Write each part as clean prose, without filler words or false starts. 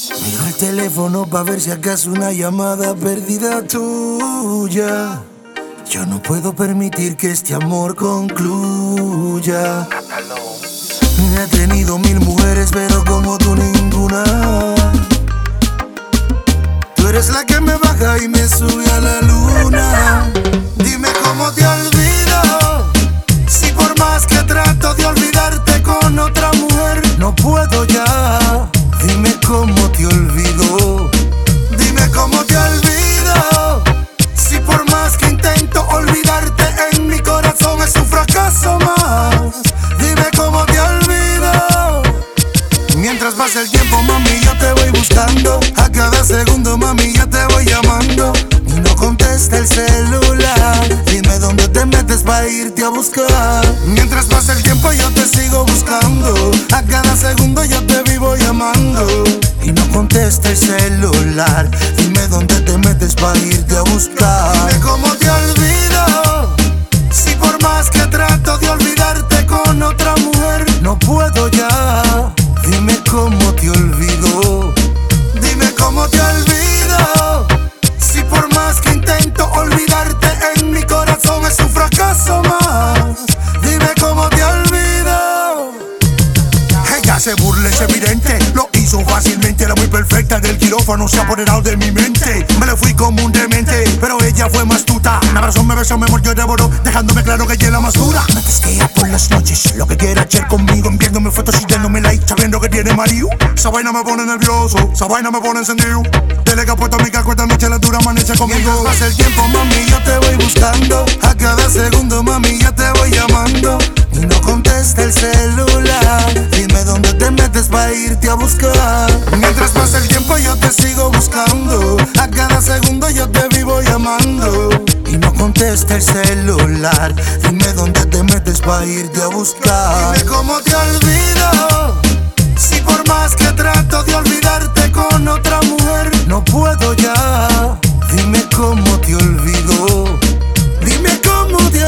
Miro el teléfono pa' ver si acaso una llamada perdida tuya. Yo no puedo permitir que este amor concluya. He tenido 1000 mujeres, pero como tú ninguna. Tú eres la que me baja y me sube a la luna. Dime cómo te olvido, si por más que trato de olvidarte con otra mujer, no puedo ya. Dime cómo te olvido, dime cómo te olvido, si por más que intento olvidarte, en mi corazón es un fracaso más. Dime cómo te olvido. Mientras pasa el tiempo, mami, yo te voy buscando. A cada segundo, mami, yo te voy llamando y no contesta el celular. Dime dónde te metes pa' irte a buscar. Mientras pasa el tiempo, yo te sigo buscando. A cada segundo yo te vivo llamando y no contesta el celular. Dime dónde te metes pa' irte a buscar. Dime cómo te olvido, si por más que trato de olvidarte con otra mujer, no puedo ya. Dime cómo te olvido, dime cómo te olvido, si por más que intento olvidarte, en mi corazón es un fracaso más. Dime cómo te olvido. Ella se burla, es evidente, lo hizo fácilmente. Era muy perfecta, del quirófano se ha apoderado de mi mente. Me le fui como un demente, pero ella fue más astuta. Me abrazó, me besó, me mordió y devoró, dejándome claro que ella es la más dura. Me testea por las noches, lo que quiera hacer conmigo, enviándome fotos y dándome like, sabiendo que tiene marido. Esa vaina me pone nervioso, esa vaina me pone encendido. Dele que ha puesto mi casco, esta noche la dura amanece conmigo. Mientras pasa el tiempo, mami, yo te voy buscando. A cada segundo, mami, yo te voy llamando y no contesta el celular. Dime dónde te metes pa' irte a buscar. Mientras pasa el tiempo, yo te sigo buscando. A cada segundo yo te vivo llamando y no contesta el celular. Dime dónde te metes pa' irte a buscar. Dime cómo te olvido, si por más que trato de olvidarte con otra mujer, no puedo ya. Dime cómo te olvido, dime cómo te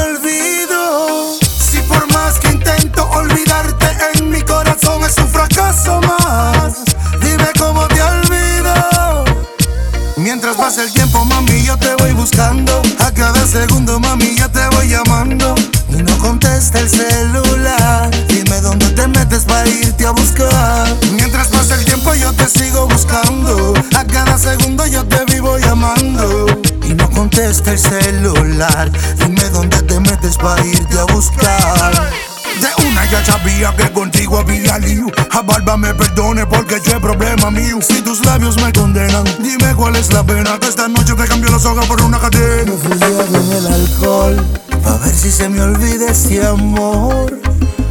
olvido, si por más que intento olvidarte, en mi corazón es un fracaso más. Dime cómo te olvido. Mientras pasa el tiempo, mami, yo te voy buscando. A cada segundo, mami, yo te voy llamando y no contesta el celular. Dime dónde te metes pa' irte a buscar. Mientras pasa el tiempo, yo te sigo buscando. A cada segundo yo te vivo llamando y no contesta el celular. Dime dónde te metes pa' irte a buscar. De una ya sabía que contigo había lío. A barba me perdone porque yo es problema mío. Si tus labios me condenan, dime cuál es la pena. Que esta noche te cambio los ojos por una cadena. Me fui en el alcohol pa' ver si se me olvida este amor.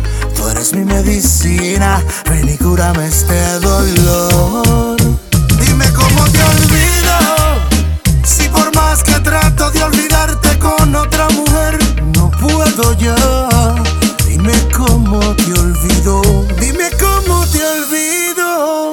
Tú eres mi medicina, ven y cúrame este dolor. Dime cómo te olvido, si por más que trato de olvidarte con otra mujer, no puedo ya. Dime cómo te olvido, dime cómo te olvido,